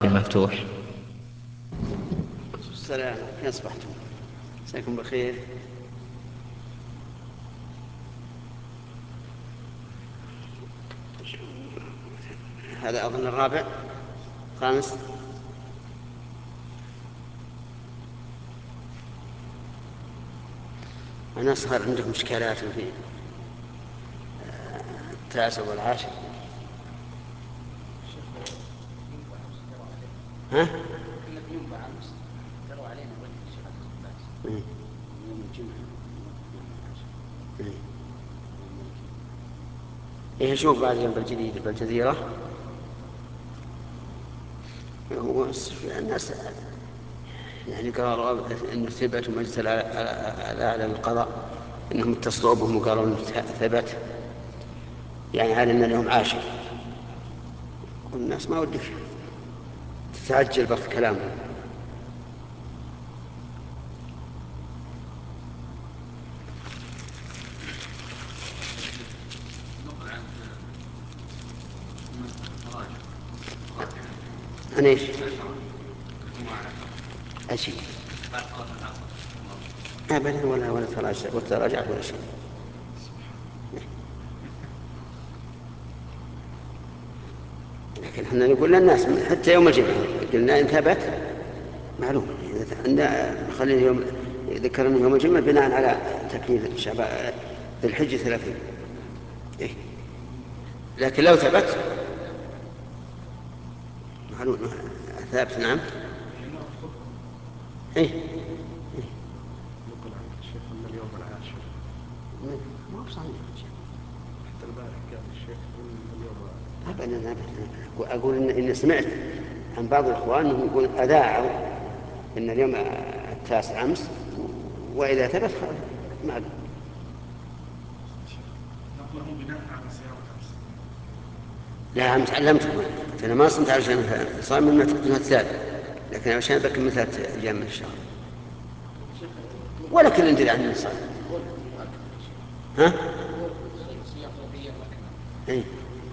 المفتوح. السلام، كيف أصبحتم؟ مساكم بخير. هذا أظن الرابع خامس. أنا صار عندكم إشكالات في التاسع والعاشر. ها؟ ينبع أمس قالوا علينا وين الشيخ عبد الباس يوم الجمعة يوم العاشر. إيه، شوف بعد جنب الجديد بالجزيرة. هو الناس يعني قالوا إنه ثبت ومجلس الأعلى للقضاء إنهم اتصلوا بهم وقالوا إنه ثبت، يعني على أن اليوم عاشر. والناس ما ودك تتعجل بس كلامهم. أنا إيش؟ أشي أبدا ولا تراجع ولا شيء. لكن احنا نقول للناس حتى يوم الجمعة قلنا إن ثبت معلوم. خلينا يوم ذكرنا يوم الجمعة بناء على تكميل شعبان ذي الحجة 30. إيه؟ لكن لو ثبت معلوم ثابت. نعم. إيه؟ نقل عنك الشيخ أن اليوم العاشر. ما هو صحيح. حتى البارح قال الشيخ أن اليوم أبدا. أقول إن سمعت عن بعض الإخوان أنهم يقول أذاعوا إن اليوم التاسع أمس، وإذا ثبت معلوم. نقله بناء على صيام أمس. لا، أمس علمتكم أنا ما صمت علشان صار من الثالث، لكن عشان بكمل 3 أيام من الشهر. ولا كل ندري عن الصلاة. ها؟ إيه؟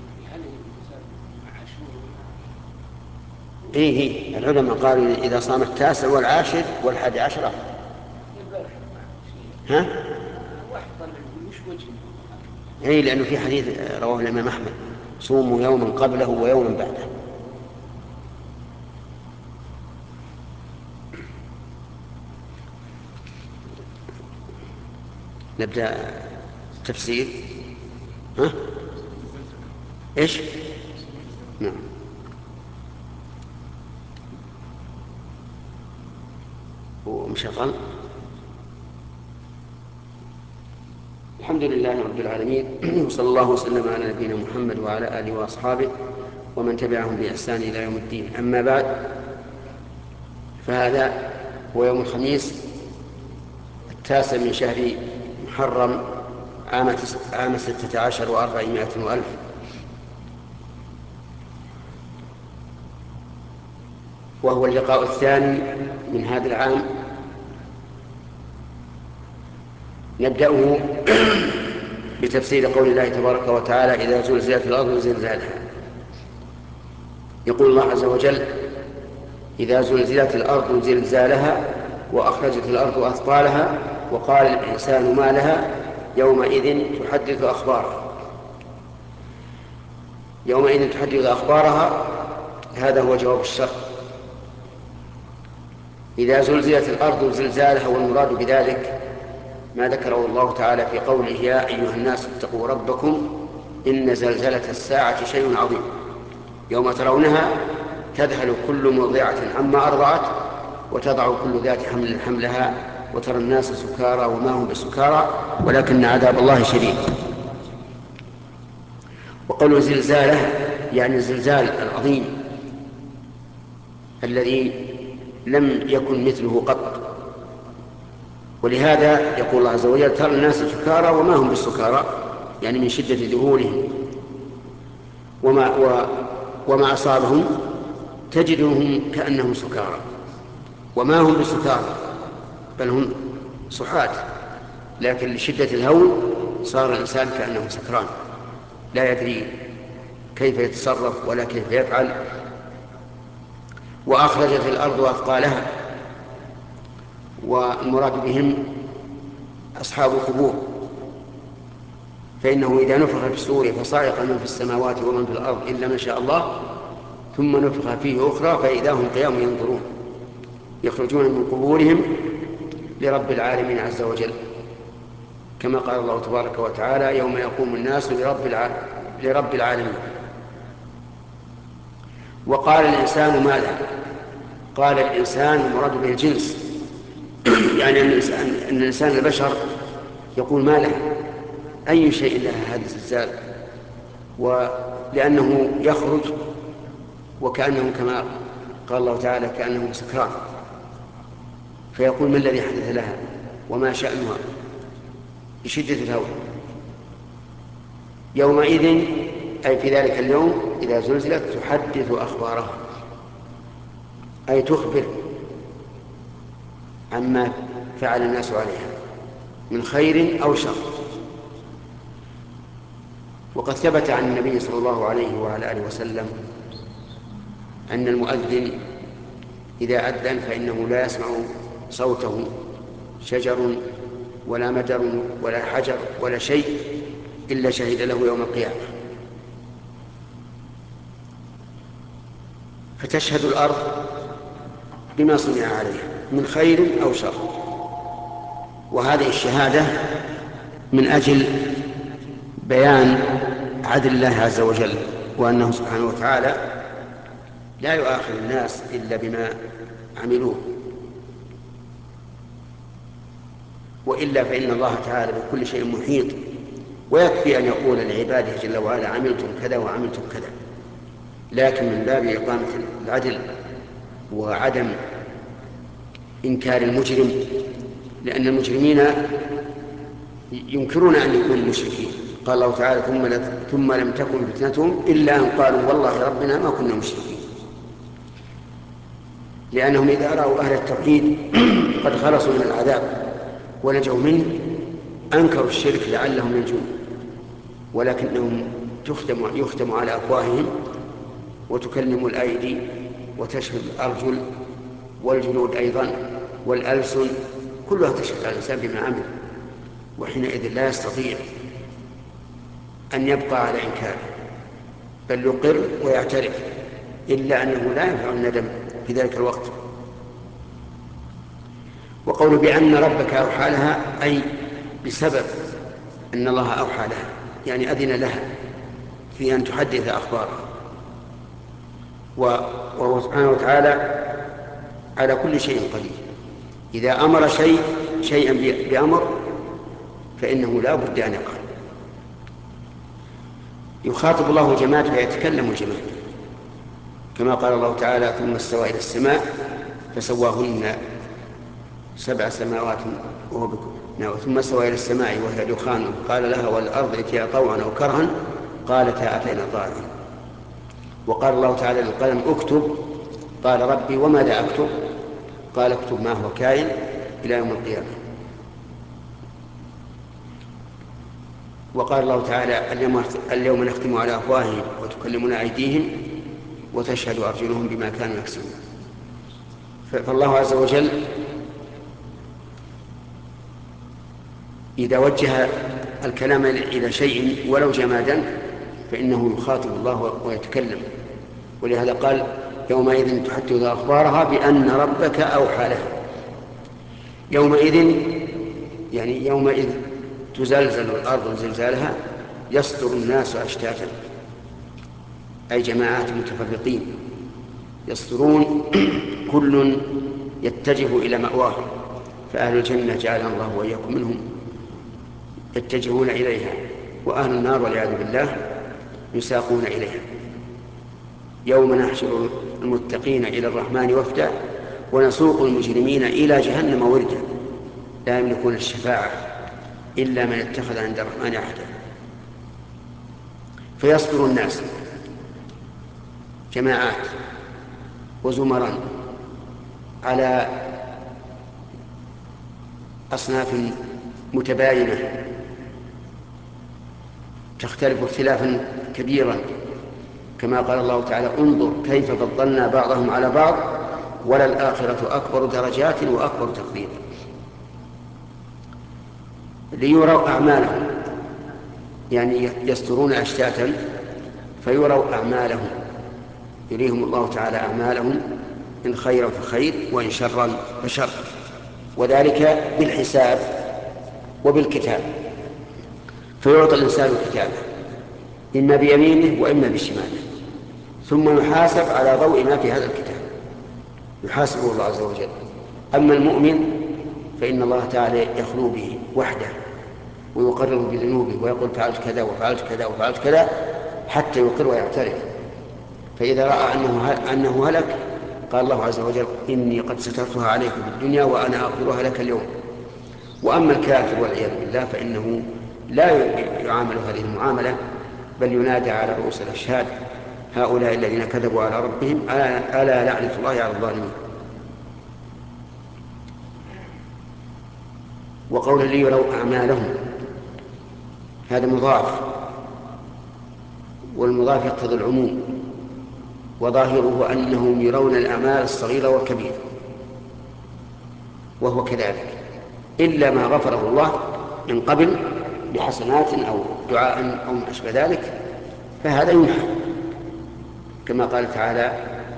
إيه العلماء قالوا إذا صام التاسع والعاشر والحادي عشر أفضل. ها؟ إيه، لأنه في حديث رواه الإمام أحمد: صوموا يوما قبله ويوما بعده. نبدأ تفسير. ها؟ إيش؟ نعم. ومشغل. الحمد لله رب العالمين، وصلى الله وسلم على نبينا محمد وعلى آله وأصحابه ومن تبعهم بإحسان إلى يوم الدين. أما بعد، فهذا هو يوم الخميس 9 من شهر محرم عام 16 و400 وألف، وهو اللقاء الثاني من هذا العام. نبدأه بتفسير قول الله تبارك وتعالى: إذا زلزلت الأرض زلزالها. يقول الله عز وجل: إذا زلزلت الأرض زلزالها وأخرجت الأرض أثقالها وقال الإنسان ما لها يومئذ تحدث أخبارها. يومئذ تحدث أخبارها، هذا هو جواب الشرط. إذا زلزلت الأرض زلزالها، والمراد بذلك ما ذكره الله تعالى في قوله: يا أيها الناس اتقوا ربكم إن زلزلة الساعة شيء عظيم، يوم ترونها تذهل كل مرضعة عما أرضعت وتضع كل ذات حمل حملها وترى الناس سكارى وما هم بسكارى ولكن عذاب الله شديد. وقالوا زلزاله يعني الزلزال العظيم الذي لم يكن مثله قط. ولهذا يقول الله عز وجل: ترى الناس سكارى وما هم بالسكارى، يعني من شدة ذهولهم وما أصابهم تجدهم كأنهم سكارى، وما هم بسكارى بل هم صحات، لكن لشدة الهول صار الإنسان كأنه سكران لا يدري كيف يتصرف ولا كيف يفعل. وأخرجت الأرض أثقالها، والمراد بهم أصحاب القبور، فإنه إذا نفخ في الصور فصعق من في السماوات ومن في الأرض إلا من شاء الله ثم نفخ فيه أخرى فإذا هم قيام ينظرون يخرجون من قبورهم لرب العالمين عز وجل، كما قال الله تبارك وتعالى يوم يقوم الناس لرب العالمين. وقال الإنسان ماذا؟ قال الإنسان المراد به الجنس يعني أن الإنسان البشر يقول ما له، أي شيء له هذا الزلزال، ولأنه يخرج وكأنه كما قال الله تعالى كأنه سكران، فيقول ما الذي حدث لها وما شأنها بشدة الهول. يومئذ أي في ذلك اليوم إذا زلزلت تحدث أخبارها، أي تخبر عما فعل الناس عليها من خير أو شر. وقد ثبت عن النبي صلى الله عليه وعلى آله وسلم أن المؤذن إذا أذن فإنه لا يسمع صوته شجر ولا مدر ولا حجر ولا شيء إلا شهد له يوم القيامة. فتشهد الأرض بما صنع عليها من خير أو شر، وهذه الشهادة من أجل بيان عدل الله عز وجل، وأنه سبحانه وتعالى لا يؤاخذ الناس إلا بما عملوه، وإلا فإن الله تعالى بكل شيء محيط، ويكفي أن يقول لعباده جل وعلا عملتم كذا وعملتم كذا، لكن من باب إقامة العدل وعدم إنكار المجرم، لأن المجرمين ينكرون أن يكونوا مشركين. قال الله تعالى ثم لم تكن فتنتهم إلا أن قالوا والله ربنا ما كنا مشركين، لأنهم إذا رأوا أهل التوحيد قد خلصوا من العذاب ونجوا منه أنكروا الشرك لعلهم ينجون، ولكنهم يختم على أفواههم وتكلم الأيدي وتشهد الأرجل والجلود أيضا والألسن، كلها تشهد على الإنسان بما عمل، وحينئذ لا يستطيع أن يبقى على إنكاره بل يقر ويعترف، إلا أنه لا ينفع الندم في ذلك الوقت. وقول بأن ربك أوحى لها أي بسبب أن الله أوحى لها، يعني أذن لها في أن تحدث أخبارها، وهو سبحانه وتعالى على كل شيء قدير. إذا أمر شيئا بأمر فإنه لا بد أن يقع. يخاطب الله الجماد فيتكلم الجماد، كما قال الله تعالى ثم استوى إلى السماء فسواهن 7 سماوات وهو بكم. ثم استوى إلى السماء وهي دخان قال لها والأرض ائتيا طوعا أو كرها قالتا أتينا طائعين. وقال الله تعالى للقلم اكتب قال ربي وماذا أكتب قال اكتب ما هو كائن إلى يوم القيامة. وقال الله تعالى اليوم نختم على أفواههم وتكلمنا أيديهم وتشهد أرجلهم بما كانوا يكسبون. فالله عز وجل إذا وجه الكلام إلى شيء ولو جمادا فإنه يخاطب الله ويتكلم، ولهذا قال يومئذ تحدث أخبارها بأن ربك أوحى لها. يومئذ يعني يومئذ تزلزل الأرض زلزالها يصدر الناس أشتاتا أي جماعات متفرقين يصدرون كل يتجه إلى مأواه، فأهل الجنة جعلنا الله وإياكم منهم يتجهون إليها، وأهل النار والعياذ بالله يساقون إليها. يوم نحشر المتقين إلى الرحمن وفدا ونسوق المجرمين إلى جهنم وردا لا يملكون الشفاعة إلا من اتخذ عند الرحمن عهدا. فيصدر الناس جماعات وزمرا على أصناف متباينة تختلف اختلافا كبيرا، كما قال الله تعالى انظر كيف فضلنا بعضهم على بعض وللآخرة أكبر درجات وأكبر تقدير. ليروا أعمالهم، يعني يسترون أشتاتا فيروا أعمالهم، يريهم الله تعالى أعمالهم إن خيرا فخير وإن شرا فشر، وذلك بالحساب وبالكتاب. فيعطى الإنسان كتابه إما بيمينه وإما بشماله، ثم يحاسب على ضوء ما في هذا الكتاب، يحاسبه الله عز وجل. أما المؤمن فإن الله تعالى يخلو به وحده ويقرر بذنوبه ويقول فعلت كذا وفعلت كذا وفعلت كذا حتى يقر ويعترف. فإذا رأى أنه هلك قال الله عز وجل إني قد سترتها عليك في الدنيا وأنا أغفرها لك اليوم. وأما الكافر والعياذ بالله فإنه لا يعامل هذه المعاملة، بل ينادى على رؤوس الأشهاد هؤلاء الذين كذبوا على ربهم ألا لعنة الله على الظالمين. وقوله ليروا أعمالهم هذا مضاف، والمضاف يقتضي العموم، وظاهره أنهم يرون الأعمال الصغيرة والكبيرة، وهو كذلك إلا ما غفره الله من قبل بحسنات أو دعاء أو ما أشبه ذلك، فهذا يمحى كما قال تعالى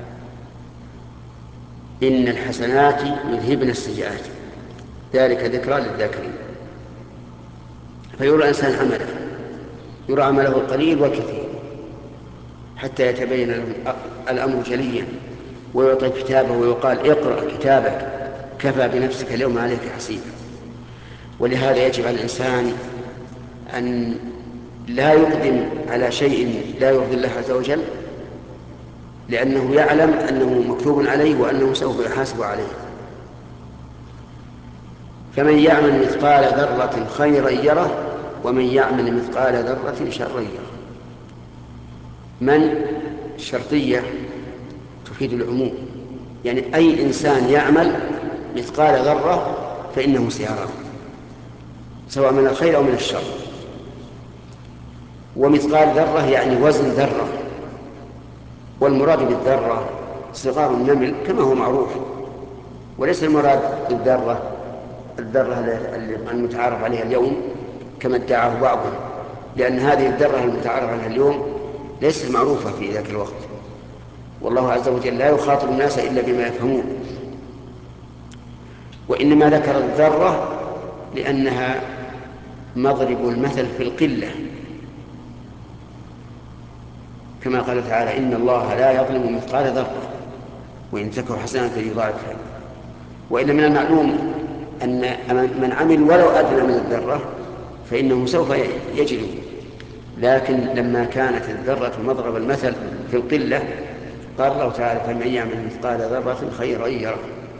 إن الحسنات يذهبن السيئات ذلك ذكرى للذاكرين. فيرى الإنسان عمله، يرى عمله القليل والكثير حتى يتبين الأمر جليا، ويعطي كتابه ويقال اقرأ كتابك كفى بنفسك اليوم عليك حسيبا. ولهذا يجب على الإنسان أن لا يقدم على شيء لا يرضي الله عز وجل، لأنه يعلم أنه مكتوب عليه وأنه سوف يحاسب عليه. فمن يعمل مثقال ذرة خيرا يره ومن يعمل مثقال ذرة شرا يره. من شرطية تفيد العموم، يعني أي إنسان يعمل مثقال ذرة فإنه سيراه سواء من الخير أو من الشر. ومثقال ذرة يعني وزن ذرة، والمراد بالذرة صغار النمل كما هو معروف، وليس المراد بالذرة الذرة المتعارف عليها اليوم كما ادعاه بعضهم، لأن هذه الذرة المتعارف عليها اليوم ليست معروفة في ذاك الوقت، والله عز وجل لا يخاطب الناس إلا بما يفهمون. وإنما ذكر الذرة لأنها مضرب المثل في القلة، كما قال تعالى إن الله لا يظلم مثقال ذرة وإن تك حسنة يضاعفها. وإن من المعلوم أن من عمل ولو أدنى من الذرة فإنه سوف يجد، لكن لما كانت الذرة مضرب المثل في القلة قال الله تعالى فمن يعمل مثقال ذرة خيرا يره.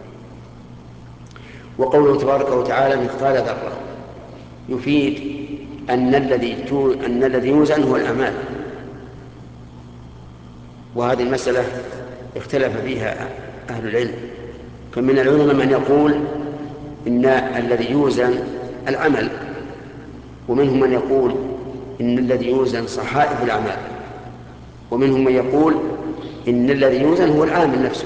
وقوله تبارك وتعالى مثقال ذرة يفيد أن الذي يوزن هو الأعمال، وهذه المسألة اختلف فيها أهل العلم، فمن العلماء من يقول إن الذي يوزن العمل، ومنهم من يقول إن الذي يوزن صحائف الأعمال، ومنهم من يقول إن الذي يوزن هو العامل نفسه،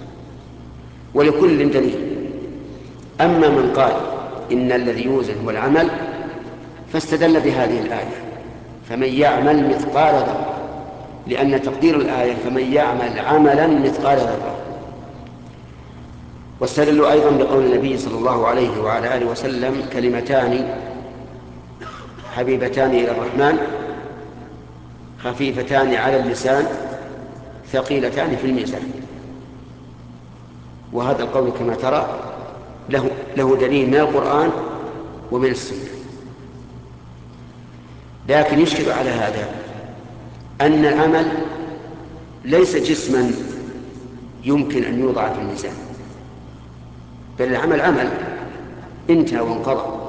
ولكل دليل. أما من قال إن الذي يوزن هو العمل فاستدل بهذه الآية فمن يعمل مثقال ذرة، لأن تقدير الآية فمن يعمل عملا مثقال ذرة. واستدلوا أيضا بقول النبي صلى الله عليه وعلى آله وسلم كلمتان حبيبتان إلى الرحمن خفيفتان على اللسان ثقيلتان في الميزان. وهذا القول كما ترى له دليل من القرآن ومن السنة. لكن يشكل على هذا أن العمل ليس جسما يمكن أن يوضع في الميزان، بل العمل عمل انتهى وانقضى.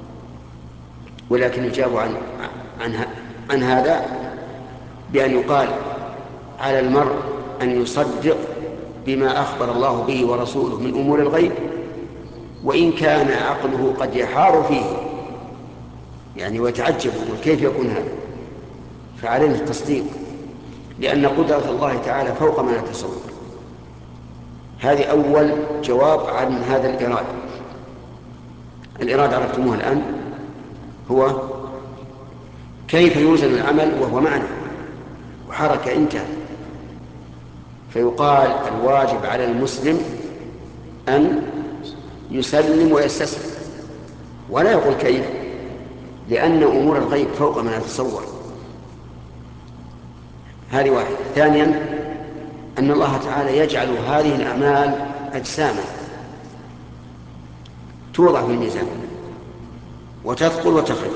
ولكن يجاب عن هذا بأن يقال على المرء أن يصدق بما أخبر الله به ورسوله من أمور الغيب، وإن كان عقله قد يحار فيه يعني ويتعجب كيف يكون هذا، فعليه التصديق، لأن قدرة الله تعالى فوق ما نتصور. هذه أول جواب عن هذا الإرادة. الإرادة عرفتموها الآن، هو كيف يوزن العمل وهو معنى وحركة انتهى. فيقال الواجب على المسلم أن يسلم ويستسلم، ولا يقول كيف، لأن أمور الغيب فوق ما نتصور. هذه واحدة. ثانيا أن الله تعالى يجعل هذه الأعمال أجساما توضع في الميزان وتثقل وتخف،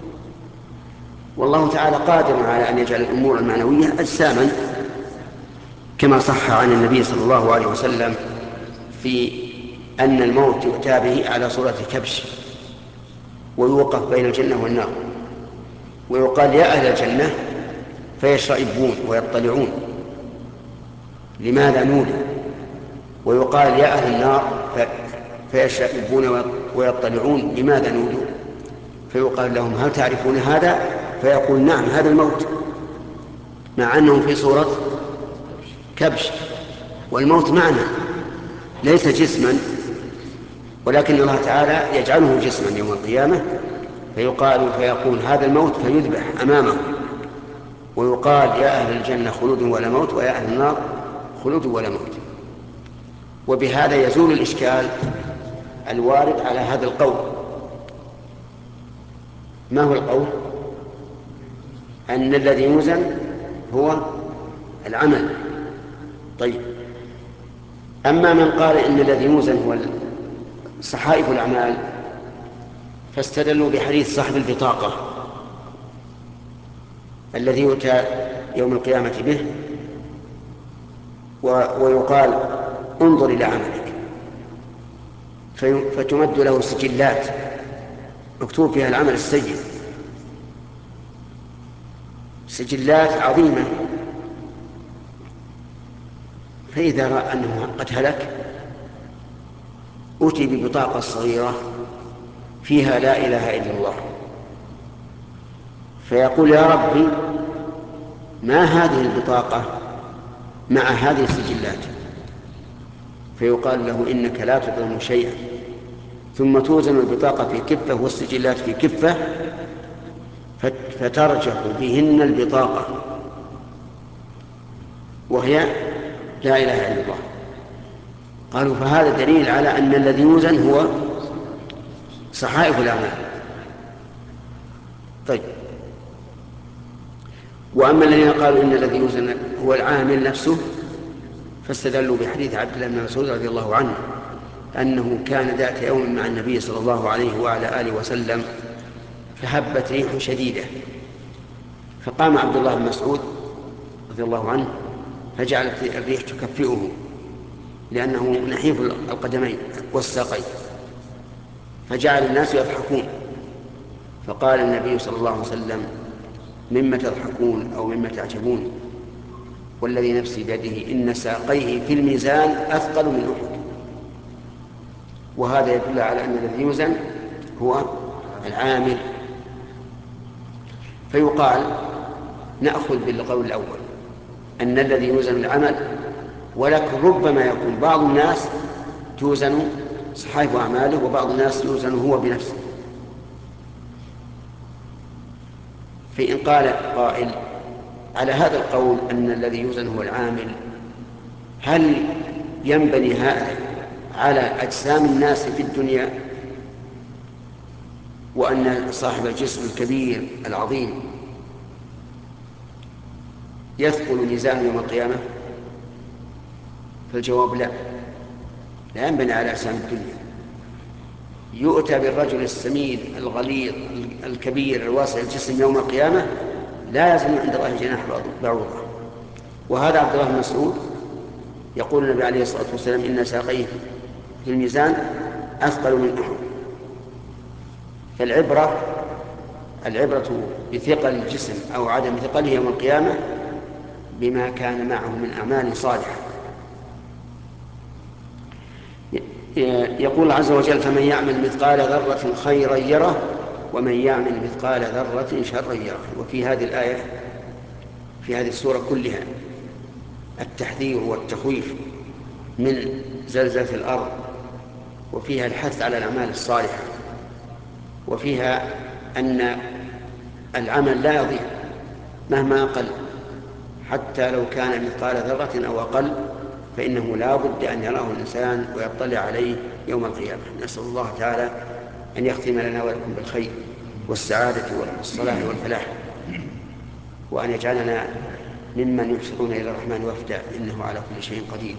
والله تعالى قادر على أن يجعل الأمور المعنوية أجساما، كما صح عن النبي صلى الله عليه وسلم في أن الموت يؤتى به على صورة كبش ويوقف بين الجنة والنار، ويقال يا أهل الجنة فيشرئبون ويطلعون لماذا نولي، ويقال يا أهل النار فيشرئبون ويطلعون لماذا نولوا، فيقال لهم هل تعرفون هذا؟ فيقول نعم هذا الموت، مع أنه في صورة كبش، والموت معنى ليس جسما، ولكن الله تعالى يجعله جسما يوم القيامة، فيقول هذا الموت فيذبح أمامه، ويقال يا أهل الجنة خلود ولا موت، ويا أهل النار خلود ولا موت. وبهذا يزول الإشكال الوارد على هذا القول. ما هو القول؟ أن الذي يوزن هو العمل. طيب، أما من قال إن الذي يوزن هو صحائف الأعمال فاستدلوا بحديث صاحب البطاقة الذي يؤتى يوم القيامة به ويقال انظر إلى عملك، فتمد له سجلات مكتوب فيها العمل السيء، سجلات عظيمة، فإذا رأى أنه قد هلك أتي ببطاقة صغيرة فيها لا إله إلا الله، فيقول يا ربي ما هذه البطاقة مع هذه السجلات؟ فيقال له إنك لا تظلم شيئا، ثم توزن البطاقة في كفة والسجلات في كفة، فترجح بهن البطاقة وهي لا إله إلا الله. قالوا فهذا دليل على أن الذي يوزن هو صحائف الأعمال. طيب، وأما الذين قالوا إن الذي يوزن هو العامل نفسه فاستدلوا بحديث عبد الله بن مسعود رضي الله عنه أنه كان ذات يوم مع النبي صلى الله عليه وعلى آله وسلم فهبت ريح شديدة، فقام عبد الله بن مسعود رضي الله عنه فجعلت الريح تكفئه لأنه نحيف القدمين والساقين، فجعل الناس يضحكون، فقال النبي صلى الله عليه وسلم مما تضحكون أو مما تعجبون، والذي نفسي بيده إن ساقيه في الميزان أثقل من أحد. وهذا يدل على أن الذي يوزن هو العامل. فيقال نأخذ بالقول الأول أن الذي يوزن العمل، ولكن ربما يكون بعض الناس توزن صحائف أعماله وبعض الناس يوزن هو بنفسه. فإن قال قائل على هذا القول أن الذي يوزن هو العامل، هل ينبني هذا على أجسام الناس في الدنيا، وأن صاحب الجسم الكبير العظيم يثقل ميزان يوم القيامة؟ فالجواب لا ينبني على أجسام الدنيا. يؤتى بالرجل السمين الغليظ الكبير الواسع الجسم يوم القيامة لا يزن عند الله جناح بعوضة. وهذا عبد الله بن مسعود يقول النبي عليه الصلاة والسلام إن ساقيه في الميزان أثقل من أحد. فالعبرة بثقل الجسم أو عدم ثقله يوم القيامة بما كان معه من أعمال صالحة. يقول عز وجل فمن يعمل مثقال ذرة خيرا يره ومن يعمل مثقال ذرة شرا يره. وفي هذه الآية في هذه السورة كلها التحذير والتخويف من زلزلة الأرض، وفيها الحث على الأعمال الصالحة، وفيها أن العمل لا يضيع مهما قل، حتى لو كان مثقال ذرة أو أقل، فإنه لا بد أن يراه الإنسان ويطلع عليه يوم القيامة. نسأل الله تعالى أن يختم لنا ولكم بالخير والسعادة والصلاح والفلاح، وأن يجعلنا ممن يحشرون إلى الرحمن وفدا، إنه على كل شيء قدير.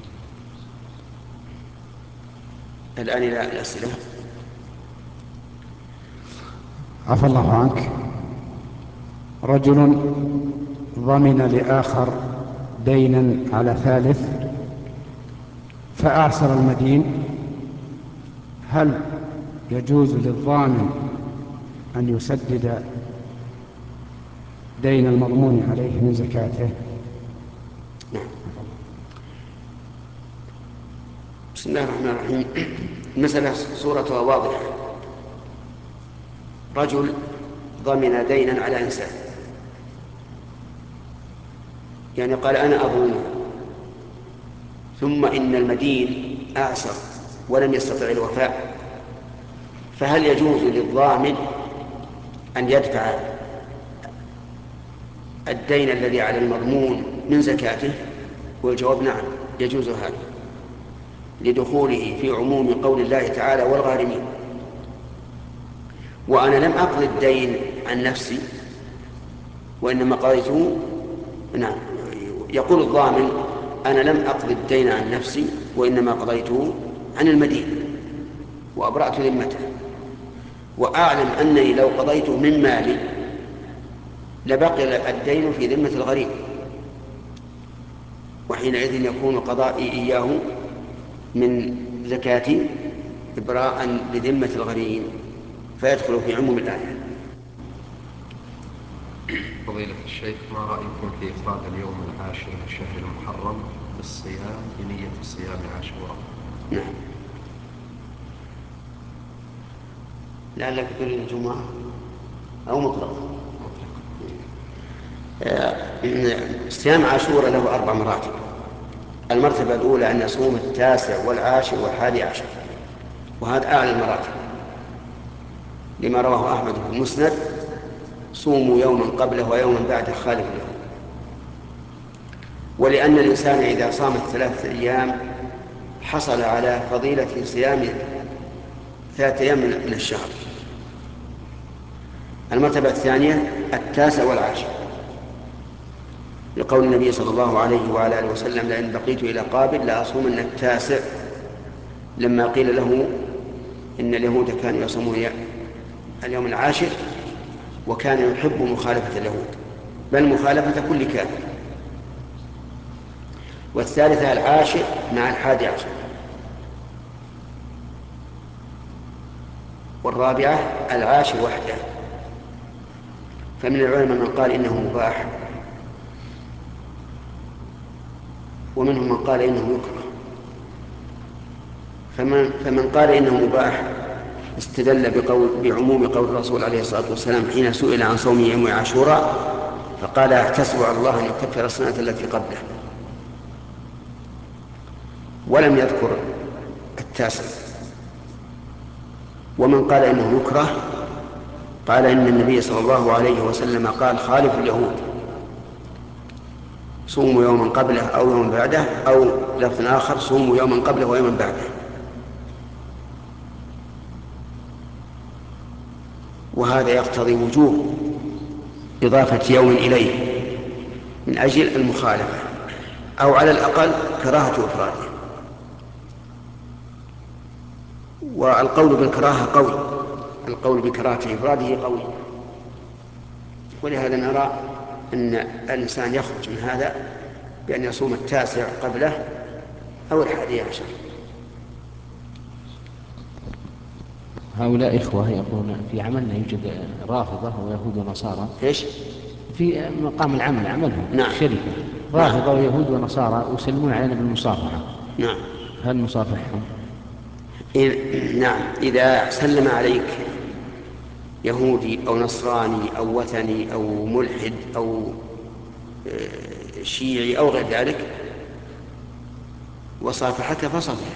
الآن إلى الأسئلة. عفى الله عنك. رجل ضمن لآخر دينا على ثالث فأعسر المدين، هل يجوز للضامن أن يسدد دين المضمون عليه من زكاته؟ نعم. بسم الله الرحمن الرحيم. المسألة صورتها واضحة. رجل ضمن دينا على إنسان، يعني قال أنا أظلمه، ثم إن المدين أعسر ولم يستطع الوفاء، فهل يجوز للضامن أن يدفع الدين الذي على المضمون من زكاته؟ والجواب نعم، يجوز هذا، لدخوله في عموم قول الله تعالى والغارمين. وأنا لم أقض الدين عن نفسي وإنما قضيته. نعم، يقول الضامن أنا لم أقض الدين عن نفسي وإنما قضيته عن المدين وأبرأت ذمته، وأعلم أنني لو قضيته من مالي لبقي الدين في ذمة الغريم، وحينئذ يكون قضائي إياه من زكاتي إبراء لذمة الغريم، فيدخل في عموم الآية. فضيلة الشيخ، ما رأيكم في إفراد اليوم العاشر من الشهر المحرم بالصيام بنية صيام عاشوراء؟ نعم. لعلك تريد الجمعة أو مطلق. صيام عاشوراء له 4 مراتب. المرتبة الأولى أن يصوم 9 والعاشر والحادي عشر، وهذا أعلى المراتب، لما رواه أحمد في المسند: صوموا يوما قبله ويوما بعده خالف له. ولأن الإنسان إذا صام 3 أيام حصل على فضيلة صيام 3 أيام من الشهر. المرتبة الثانية 9 والعاشر، لقول النبي صلى الله عليه وعلى آله وسلم: لئن بقيت إلى قابل لأصومن 9، لما قيل له إن اليهود كانوا يصومون اليوم العاشر، وكان يحب مخالفة اليهود، بل مخالفة كل كافر. والثالثة العاشر مع الحادي عشر. والرابعة العاشر وحده. فمن العلماء من قال إنه مباح، ومنهم من قال إنه يكره. فمن قال إنه مباح استدل بعموم قول الرسول عليه الصلاة والسلام حين سئل عن صوم يوم عاشوراء فقال: احتسب على الله أن يكفر السنة التي قبله، ولم يذكر 9. ومن قال إنه يكره قال إن النبي صلى الله عليه وسلم قال: خالف اليهود، صوموا يوما قبله أو يوما بعده، أو لفظ آخر: صوموا يوما قبله ويوما بعده. وهذا يقتضي وجوب إضافة يوم إليه من أجل المخالفة، أو على الأقل كراهة إفراده. والقول بالكراهة قوي، القول بكراهة إفراده قوي، ولهذا نرى أن الإنسان يخرج من هذا بأن يصوم 9 قبله أو الحادي عشر. هؤلاء إخوة يقولون في عملنا يوجد رافضة ويهود ونصارى. إيش؟ في مقام العمل عملهم نعم. الشركة رافضة ويهود ونصارى ويسلمون علينا بالمصافحة. نعم. هل نصافحهم؟ نعم، إذا سلم عليك يهودي أو نصراني أو وثني أو ملحد أو شيعي أو غير ذلك وصافحك فصفح،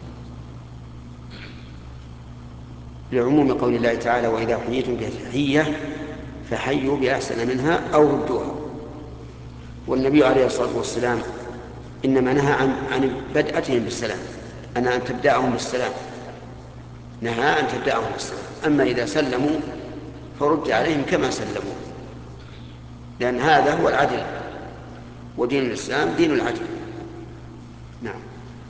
لعموم قول الله تعالى: وإذا حييتم بتحية فحيوا بأحسن منها أو ردوها. والنبي عليه الصلاة والسلام إنما نهى عن بدءتهم بالسلام، أن تبدأهم بالسلام، نهى أن تبدأهم بالسلام. أما إذا سلموا فرد عليهم كما سلموا، لأن هذا هو العدل، ودين الإسلام دين العدل. نعم.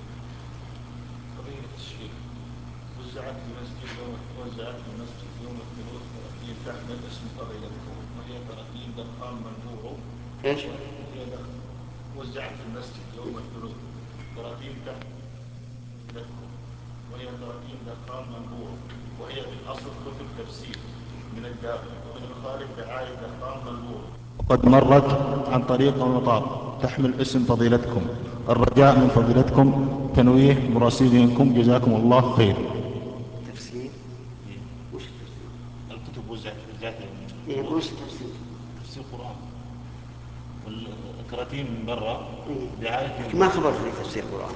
قضية الشيخ وزعت في المسجد يوم الثلاث كراتين تحمل اسم فضيلتكم، وهي كراتين دخان منبوع. إيش؟ وزعت في المسجد يوم الثلاث كراتين تحمل وهي كراتين دخان منبوع، وهي في الأصل كتب تفسير من الداخل، ومن الخارج دعاية دخان منبوع، وقد مرت عن طريق المطار تحمل اسم فضيلتكم. الرجاء من فضيلتكم تنويه مراسلينكم، جزاكم الله خير. تفسير؟ وش التفسير؟ الكتب وزعت وش التفسير؟ تفسير القرآن، والكراتين من برا دعاية. ما خبرت في تفسير القرآن.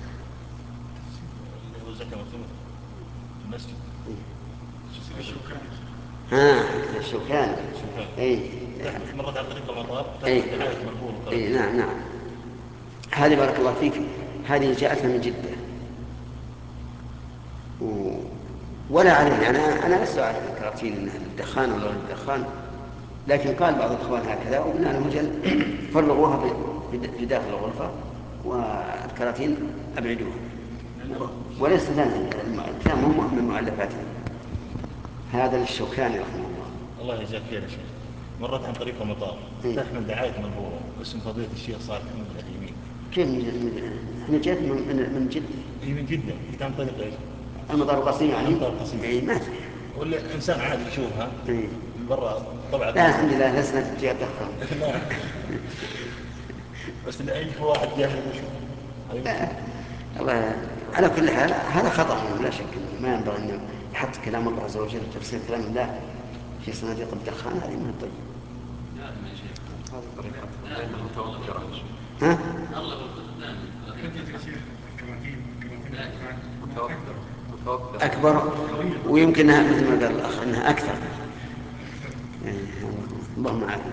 اللي وزعتها في المسجد. الشوكان. مرت على طريق المطار دعاية منبوع. نعم. هذه بارك الله فيك، هذه جاءتنا من جدة، ولا علينا. أنا لست أعرف الكراتين الدخان ولا الدخان، لكن قال بعض الإخوان هكذا، وقلنا لهم جل فرغوها في داخل الغرفة، والكراتين أبعدوها، وليس لنا الكلام من مؤلفاتنا. هذا للشوكاني رحمه الله. الله يجزاك خير يا شيخ. مرت عن طريق المطار تحمل دعاية منبوع اسم فضيلة الشيخ صالح محمد العثيمين. كيف احنا جيت من جدة؟ هي من جدة، هي عن طريق ايش؟ المطار القصيم يعني؟ المطار القصيم. اي ما ولا انسان عادي يشوفها من برا طبعا. لا الحمد لله لسنا في الجهة الضخمة. لا بس اللي أي واحد جاهل يشوف. الله على كل حال هذا خطأ لا شك، ما ينبغي أن يحط كلام الله عز وجل وتفسير كلام الله في صناديق الدخان، هذه من الطيب. هذه طريقة لأنها متوفرة. ها؟ متوفرة أكبر، ويمكنها مثل ما قال الأخ أنها أكثر. اللهم عافية.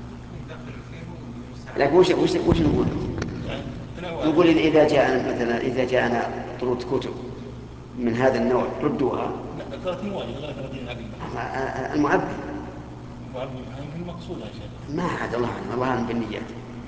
لكن وش نقول؟ نقول إذا جاءنا مثلا طرود كتب من هذا النوع ردوها. المعبي المقصود يا شيخ ما عاد الله أعلم بالنيات،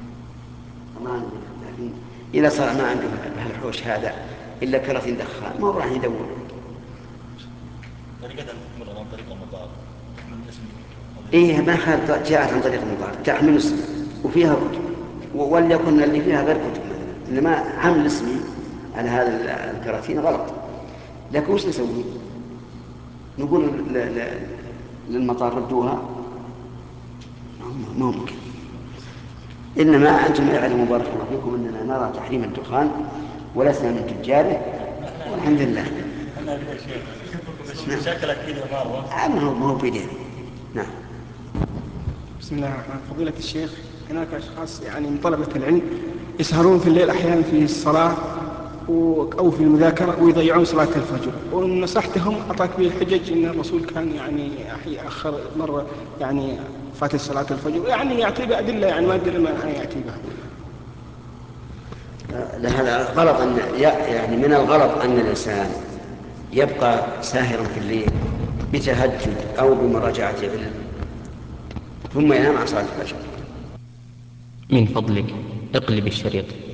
لكن إذا صار ما عنده بهالحوش هذا إلا كراتين دخان ما هو راح يدور. طريقتها تحمل عن طريق المطار تحمل اسم. إيه ما خالد جاءت عن طريق المطار تحمل اسم وفيها كتب، وليكن اللي فيها غير كتب مثلا، إنما حمل اسمي على هذا الكراتين غلط. لكن وش نسوي؟ نقول للمطار ردوها؟ ما ممكن. إنما أنتم اعلموا بارك الله فيكم أننا نرى تحريم الدخان ولسنا من تجاره، والحمد لله. شكلك كذا مرة. ما هو بيدين. نعم. بسم الله الرحمن الرحيم. فضيلة الشيخ، هناك أشخاص من طلبة العلم يسهرون في الليل أحيانا في الصلاة أو في المذاكرة ويضيعون صلاة الفجر، وإن نصحتهم أعطاك به الحجج أن الرسول كان أخر مرة فات صلاة الفجر، يعطي بأدلة ما أدري ما يأتي بها. هذا غلط، من الغلط أن الإنسان يبقى ساهرا في الليل بتهجد أو بمراجعة علم ثم ينام عن صلاة الفجر. من فضلك اقلب الشريط.